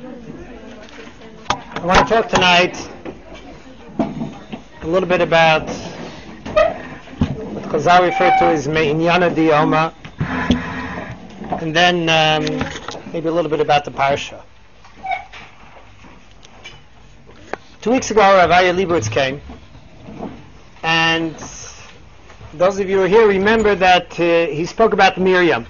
I want to talk tonight a little bit about what Chazal referred to as Me'inyana Diyoma, and then maybe a little bit about the Parsha. 2 weeks ago, Rav Aryeh Leibowitz came, and those of you who are here remember that he spoke about Miriam.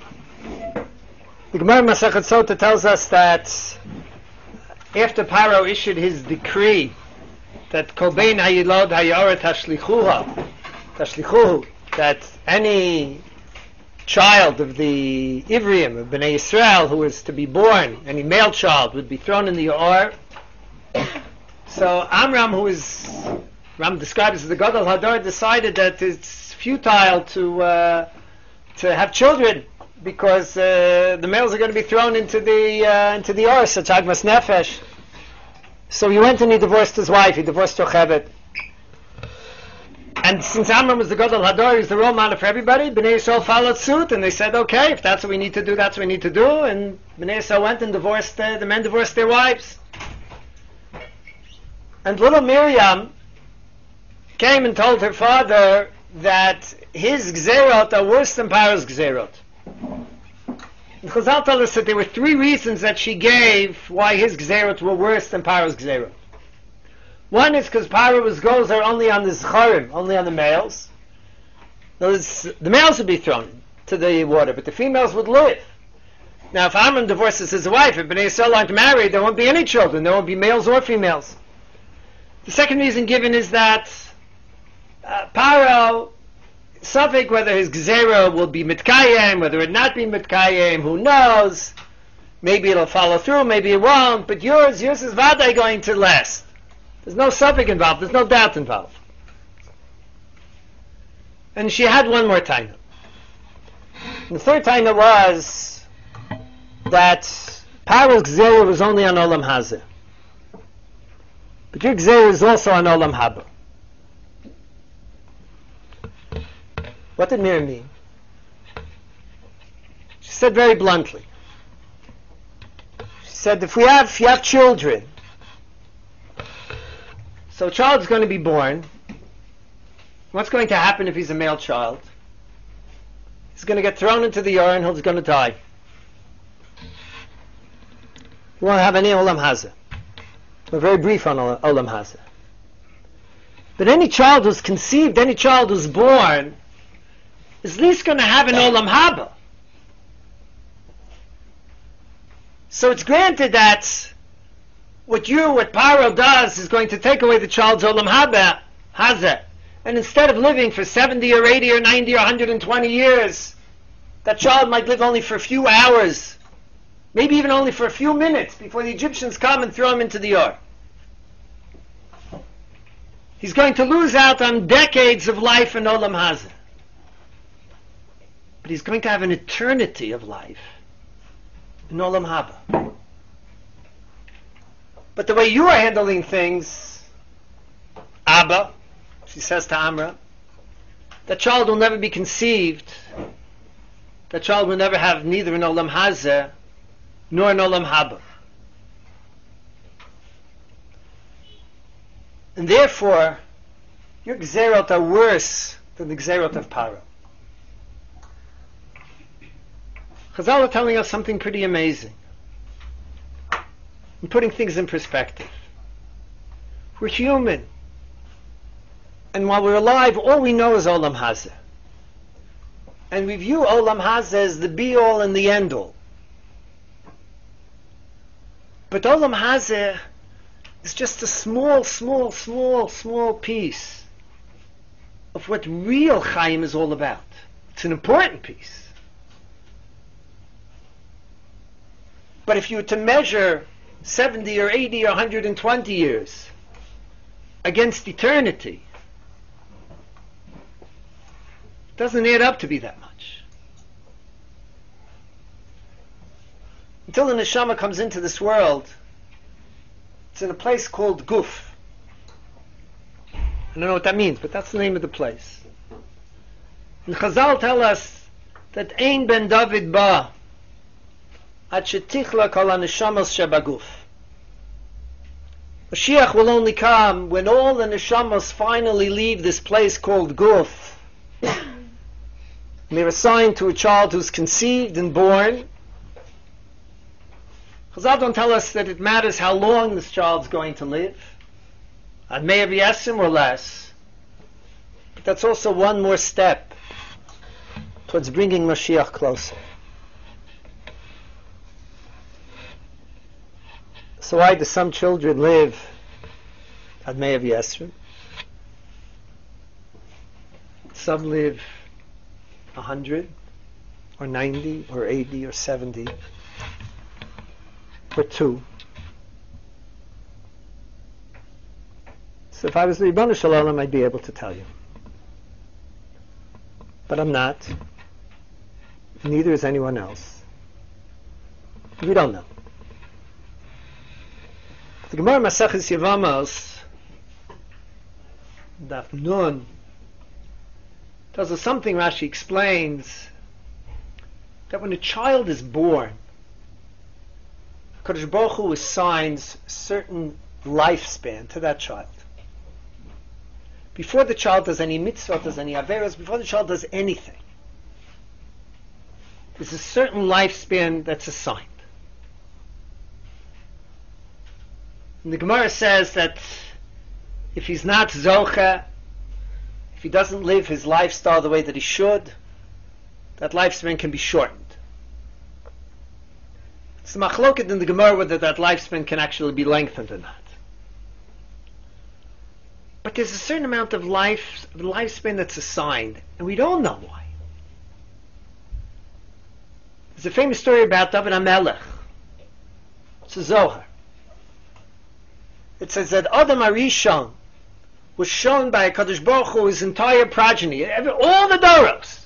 The Gemara Masechet Sota tells us that after Paro issued his decree that Kobein Hayilod Hayora Tashlichuhu, that any child of the Ivriim, of Bnei Yisrael, who was to be born, any male child, would be thrown in the Or. So Amram, Ram describes as the Gadol Hadar, decided that it's futile to have children, because the males are going to be thrown into the Or, such Agmas Nefesh. So he went and he divorced his wife. He divorced Yocheved. And since Amram was the Gadol Hadar, he was the role model for everybody. Bnei Yisrael followed suit, and they said, okay, if that's what we need to do, that's what we need to do. And Bnei Yisrael went and divorced, the men divorced their wives. And little Miriam came and told her father that his Gzerot are worse than Paro's Gzerot. And Chazal told us that there were 3 reasons that she gave why his Gzerot were worse than Paro's Gzerot. One is because Paro's gozer only on the Zcharim, only on the males. The males would be thrown to the water, but the females would live. Now, if Amram divorces his wife, if Bnei Yisrael aren't married, there won't be any children. There won't be males or females. The second reason given is that Paro, Suffolk, whether his Gzera will be Mitkayim, whether it not be Mitkayim, who knows? Maybe it'll follow through, maybe it won't, but yours is Vadai going to last. There's no Suffolk involved, there's no doubt involved. And she had one more time. The third time it was that Paro's Gzera was only on Olam Hazeh. But your Gzera is also on Olam Haba. What did Miriam mean? She said very bluntly. She said, if you have children, so a child is going to be born. What's going to happen if he's a male child? He's going to get thrown into the Or and he's going to die. We won't have any Olam Hazeh. We're very brief on Olam Hazeh. But any child who's conceived, any child who's born, is at least going to have an Olam Haba. So it's granted that what Paro does is going to take away the child's Olam Haba, Hazeh. And instead of living for 70 or 80 or 90 or 120 years, that child might live only for a few hours, maybe even only for a few minutes before the Egyptians come and throw him into the Or. He's going to lose out on decades of life in Olam Hazeh. But he's going to have an eternity of life in Olam Haba. But the way you are handling things, Abba, she says to Amra, that child will never be conceived. That child will never have neither an Olam Hazeh nor an Olam Haba. And therefore, your Gzerot are worse than the Gzerot of Paro. Chazal are telling us something pretty amazing, and putting things in perspective. We're human, and while we're alive, all we know is Olam Hazeh. And we view Olam Hazeh as the be-all and the end-all. But Olam Hazeh is just a small piece of what real Chaim is all about. It's an important piece. But if you were to measure 70 or 80 or 120 years against eternity, it doesn't add up to be that much. Until the neshama comes into this world, it's in a place called Guf. I don't know what that means, but that's the name of the place. And Chazal tell us that Ein ben David ba, Ad shetichla kol haneshamas shebaguf. Mashiach will only come when all the neshamas finally leave this place called Guf. And they're assigned to a child who's conceived and born. Chazal don't tell us that it matters how long this child's going to live. Ad may be yesim or less. But that's also one more step towards bringing Mashiach closer. So why do some children live Ad may be yesim? Some live 100 or 90 or 80 or 70 or 2. So if I was the Ribbon Shalom, I'd be able to tell you. But I'm not. Neither is anyone else. We don't know. The Gemara Maseches Yevamos, Daf Nun, tells us something. Rashi explains that when a child is born, Kadosh Baruch Hu assigns a certain lifespan to that child. Before the child does any mitzvah, does any averos, before the child does anything, there's a certain lifespan that's assigned. And the Gemara says that if he's not zocha, if he doesn't live his lifestyle the way that he should, that lifespan can be shortened. It's a machloket in the Gemara whether that lifespan can actually be lengthened or not. But there's a certain amount of lifespan that's assigned, and we don't know why. There's a famous story about David HaMelech. It's a Zohar. It says that Adam HaRishon was shown by HaKadosh Baruch Hu his entire progeny, all the Doros.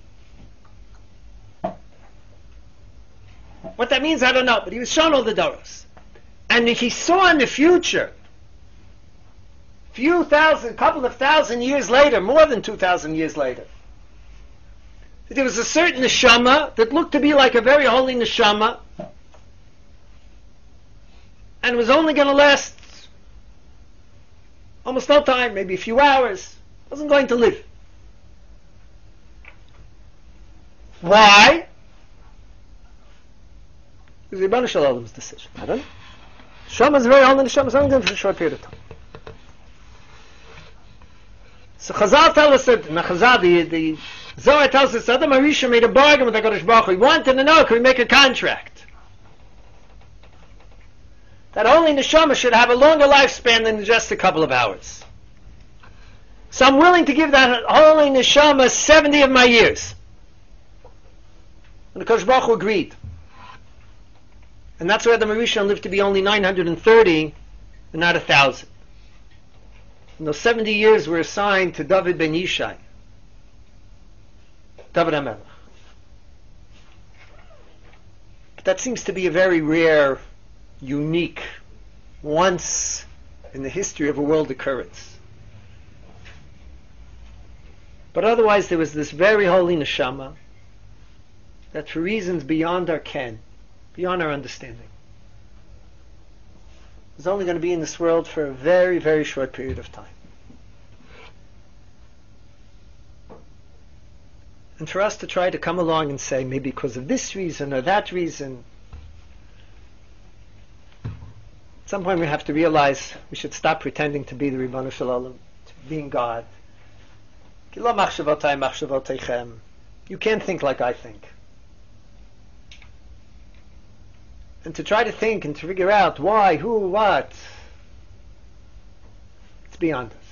What that means, I don't know, but he was shown all the Doros. And he saw in the future, couple of thousand years later, more than 2,000 years later, that there was a certain neshama that looked to be like a very holy neshama, and was only going to last almost no time, maybe a few hours, wasn't going to live. Why? It was Ribbon Shalom's decision. I don't know. Neshama is very holy neshama, is only going for a short period of time. So Chazal tells us that, the Zohar tells us that Adam HaRishon made a bargain with HaKadosh Baruch Hu. He wanted to know, can we make a contract? That only neshama should have a longer lifespan than just a couple of hours. So I'm willing to give that holy neshama 70 of my years. And HaKadosh Baruch Hu agreed. And that's why Adam HaRishon lived to be only 930 and not 1,000. And those 70 years were assigned to David ben Yishai, David HaMelech. But that seems to be a very rare, unique, once in the history of a world occurrence. But otherwise there was this very holy neshama that for reasons beyond our ken, beyond our understanding, was only going to be in this world for a very, very short period of time. And for us to try to come along and say, maybe because of this reason or that reason, at some point we have to realize we should stop pretending to be the Ribbon Shalom, to being God. You can't think like I think. And to try to think and to figure out why, who, what, it's beyond us.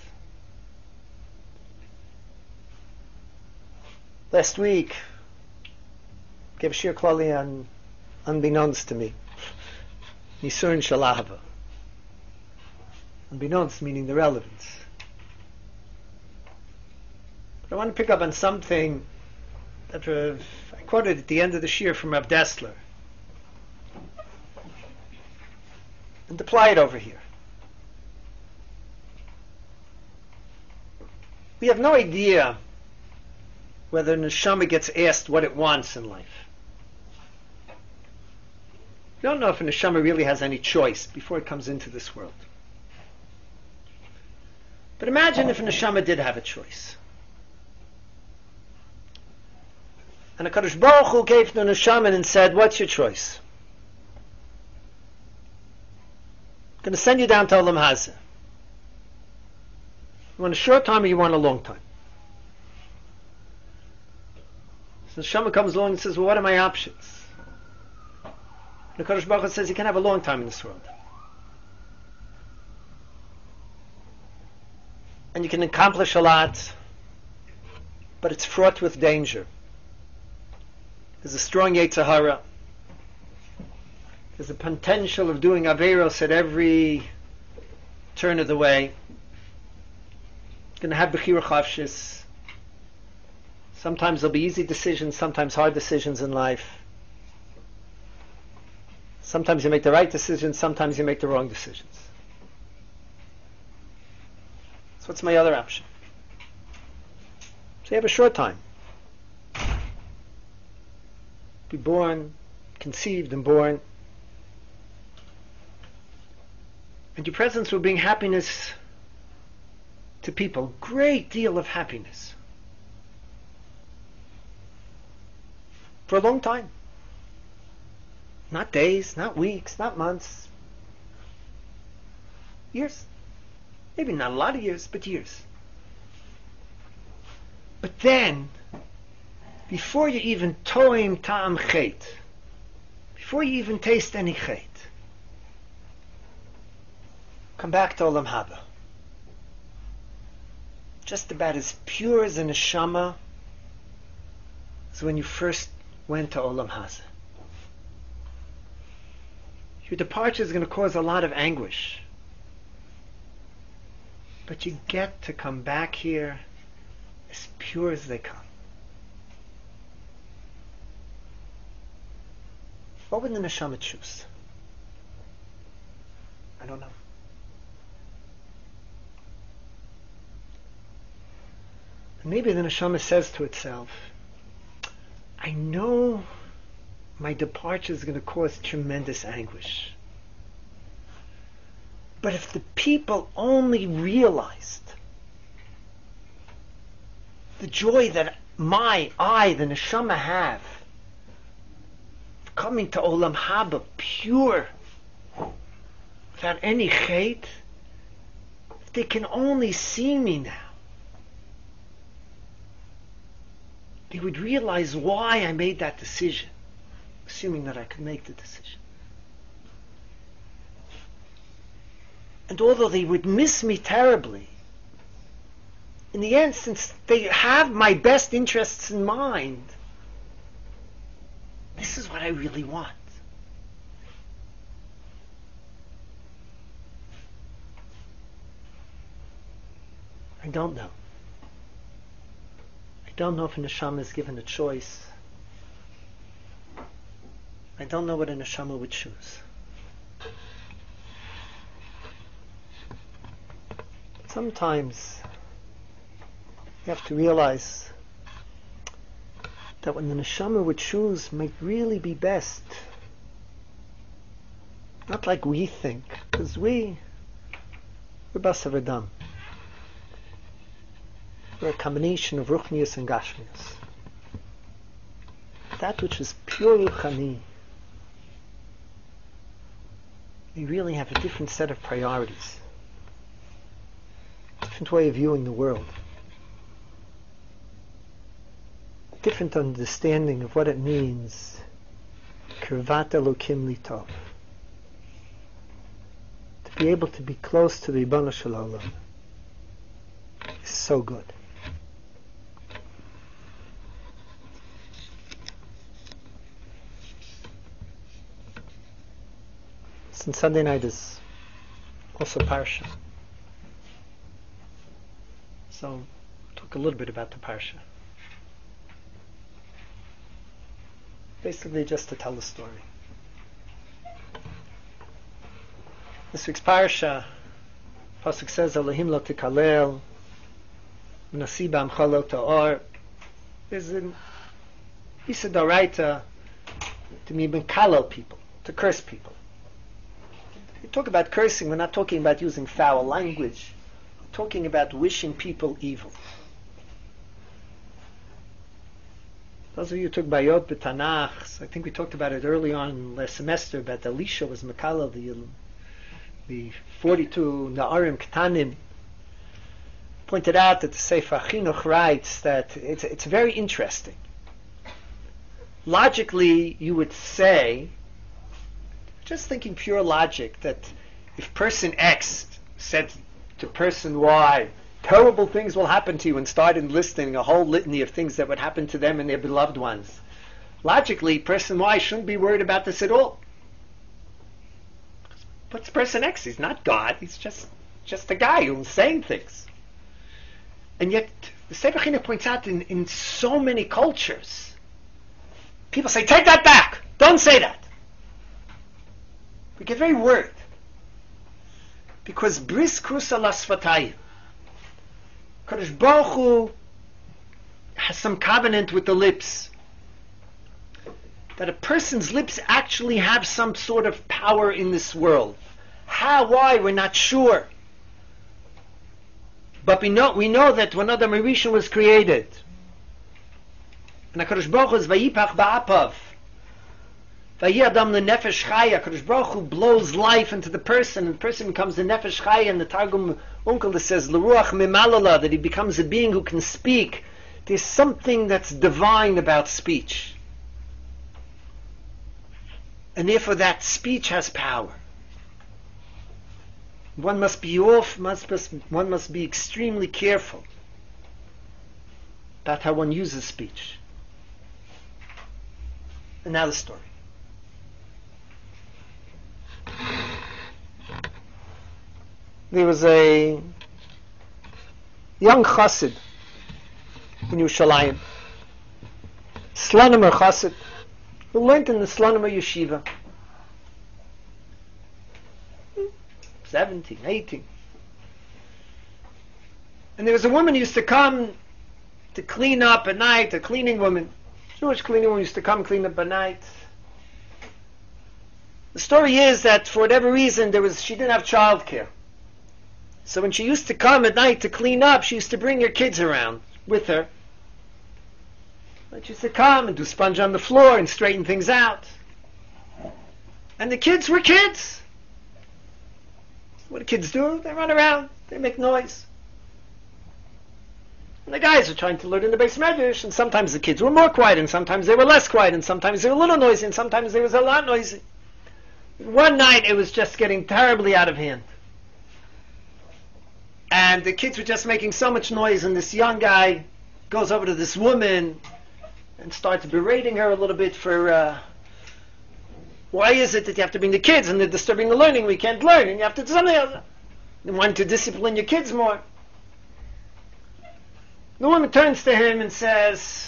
Last week, gave a shir klali on unbeknownst to me, Nisur and Shalahava. Unbeknownst meaning the relevance. But I want to pick up on something that I quoted at the end of the shir from Rav Dessler, and apply it over here. We have no idea whether neshama gets asked what it wants in life. We don't know if a neshama really has any choice before it comes into this world. But imagine if a neshama did have a choice. And HaKadosh Baruch Hu gave the neshama and said, what's your choice? I'm going to send you down to Olam Hazeh. You want a short time or you want a long time? So the neshama comes along and says, well, what are my options? And HaKadosh Baruch Hu says, you can have a long time in this world. And you can accomplish a lot, but it's fraught with danger. There's a strong Yetzer Hara. There's a potential of doing Averos at every turn of the way. You're going to have Bechira Chavshis. Sometimes there'll be easy decisions, sometimes hard decisions in life. Sometimes you make the right decisions, sometimes you make the wrong decisions. So what's my other option? So you have a short time. Be born, conceived and born. And your presence will bring happiness to people. Great deal of happiness. For a long time. Not days, not weeks, not months. Years. Maybe not a lot of years, but years. But then, before you even toim ta'am chet, before you even taste any chet, come back to Olam Haba. Just about as pure as a neshama as when you first went to Olam Hazeh. Your departure is going to cause a lot of anguish. But you get to come back here as pure as they come. What would the neshama choose? I don't know. Maybe the neshama says to itself, I know my departure is going to cause tremendous anguish. But if the people only realized the joy that the neshama have, coming to Olam Haba pure, without any hate, if they can only see me now, they would realize why I made that decision, assuming that I could make the decision. And although they would miss me terribly, in the end, since they have my best interests in mind, this is what I really want. I don't know. I don't know if a neshama is given a choice. I don't know what a neshama would choose. Sometimes you have to realize that when the neshama would choose might really be best. Not like we think, because we're Basar V'Dam. We're a combination of Ruchnius and Gashmius. That which is pure Ruchani, we really have a different set of priorities. Different way of viewing the world. Different understanding of what it means. Kirvat Elokim Litov. To be able to be close to the Ribono Shel Olam is so good. Since Sunday night is also Parsha. So, talk a little bit about the Parsha. Basically just to tell the story. This week's Parsha, Pasuk says, Elohim lo tikalel, Nasi b'amcha lo ta'or. There's an Isa Doraita to me, kalel people. to curse people. We talk about cursing, we're not talking about using foul language. We're talking about wishing people evil. Those of you who took Bayot B'Tanach, I think we talked about it early on last semester, about Elisha was Makala, the 42 Na'arim Ketanim, pointed out that the Sefer Chinuch writes that it's very interesting. Logically, you would say, just thinking pure logic, that if person X said to person Y, terrible things will happen to you, and started listing a whole litany of things that would happen to them and their beloved ones, logically, person Y shouldn't be worried about this at all. What's person X? He's not God. He's just a guy who's saying things. And yet, the Sefer Chinuch points out in so many cultures, people say, take that back! Don't say that! We get very worried. Because bris krusa lasvatayim, Kadosh Baruch Hu has some covenant with the lips. That a person's lips actually have some sort of power in this world. How, why, we're not sure. But we know that when Adam Rishon was created, and HaKadosh Baruch Hu is Vayipach Ba'apav, Vayi Adam leNefesh Chaya, HaKadosh Baruch Hu blows life into the person, and the person becomes the Nefesh Chaya, and the Targum Unkel says, L'ruach Mimalala, that he becomes a being who can speak. There's something that's divine about speech. And therefore that speech has power. One must be one must be extremely careful about how one uses speech. And now the story. There was a young chassid in Yerushalayim, Slonimer chassid, who learned in the Slonimer yeshiva. 17, 18. And there was a woman who used to come to clean up at night, a cleaning woman. Jewish cleaning woman used to come clean up at night. The story is that for whatever reason she didn't have childcare. So when she used to come at night to clean up, she used to bring her kids around with her. And she used to come and do sponge on the floor and straighten things out. And the kids were kids. What do kids do? They run around, they make noise. And the guys are trying to learn in the Beis Medrash, and sometimes the kids were more quiet, and sometimes they were less quiet, and sometimes they were a little noisy, and sometimes they was a lot noisy. One night it was just getting terribly out of hand. And the kids were just making so much noise, and this young guy goes over to this woman and starts berating her a little bit for why is it that you have to bring the kids and they're disturbing the learning? We can't learn, and you have to do something else. You want to discipline your kids more. The woman turns to him and says,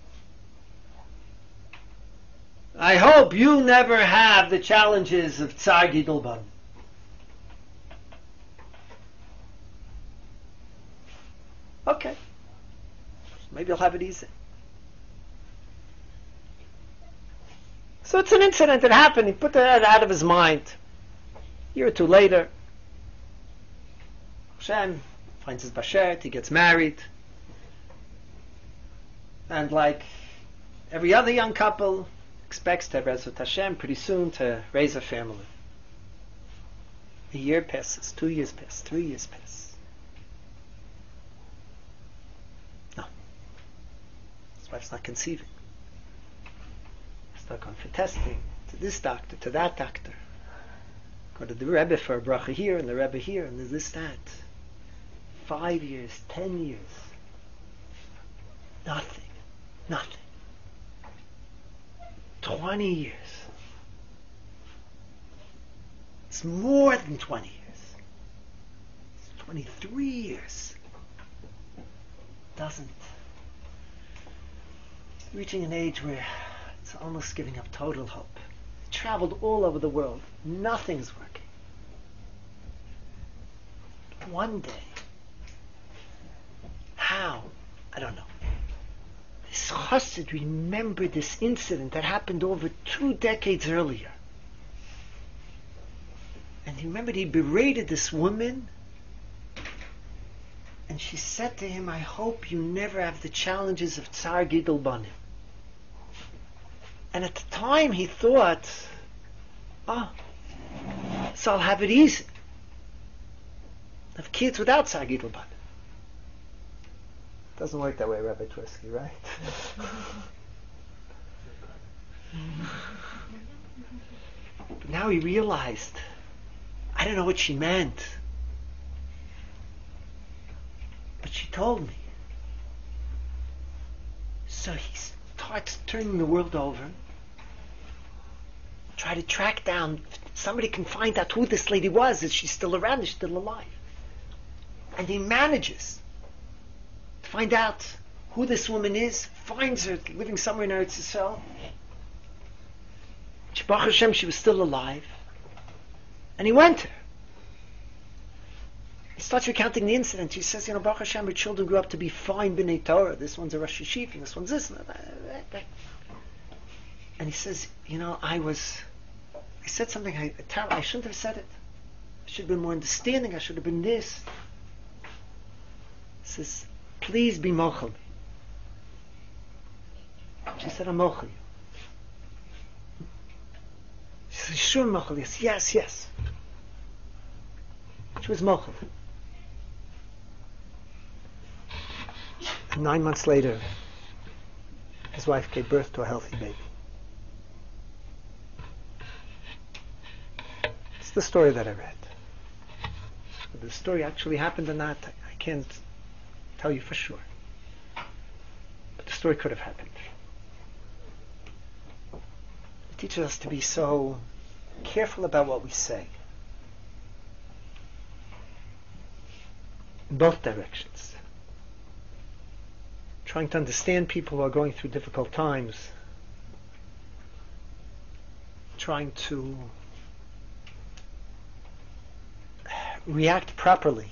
I hope you never have the challenges of Tsar Gidelban. Okay. Maybe you'll have it easy. So it's an incident that happened. He put that out of his mind. A year or two later, Hashem finds his bashert, he gets married. And like every other young couple, expects to have Rezut Hashem pretty soon to raise a family. A year passes, 2 years pass, 3 years pass. No. His wife's not conceiving. Stuck on for testing, to this doctor, to that doctor. Go to the Rebbe for a bracha here, and the Rebbe here, and there's this, that. 5 years, 10 years. Nothing. 20 years. It's more than 20 years. It's 23 years. Doesn't. Reaching an age where it's almost giving up total hope. He traveled all over the world. Nothing's working. One day, how? I don't know. This chassid remembered this incident that happened over 2 decades earlier. And he remembered he berated this woman, and she said to him, I hope you never have the challenges of Tsar Gidol Banim. And at the time he thought, so I'll have it easy. I have kids without Tsar Gidol Banim. Doesn't work that way, Rabbi Tversky, right? But now he realized, I don't know what she meant. But she told me. So he starts turning the world over, try to track down, somebody can find out who this lady was, is she still around, is she still alive? And he manages to find out who this woman is, finds her living somewhere in Eretz Yisrael. Baruch Hashem, she was still alive. And he went to her. He starts recounting the incident. He says, Baruch Hashem, her children grew up to be fine B'nai Torah. This one's a Rosh Yeshiva, and this one's this. And he says, I said something terrible. I shouldn't have said it. I should have been more understanding. I should have been this. He says, please be mochel. She said, I'm mochel. She said, sure, mochel. Yes. She was mochel. And 9 months later, his wife gave birth to a healthy baby. It's the story that I read. Whether the story actually happened or not, I can't tell you for sure. But the story could have happened. It teaches us to be so careful about what we say. In both directions. Trying to understand people who are going through difficult times. Trying to react properly.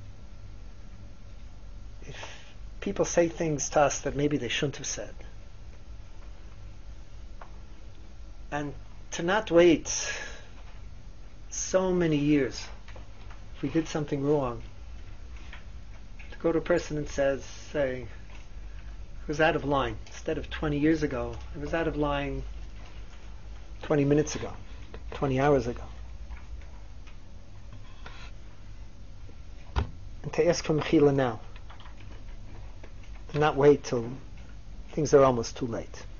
If people say things to us that maybe they shouldn't have said. And to not wait so many years if we did something wrong, to go to a person and say, it was out of line. Instead of 20 years ago, it was out of line 20 minutes ago, 20 hours ago. And to ask for mechila now. To not wait till things are almost too late.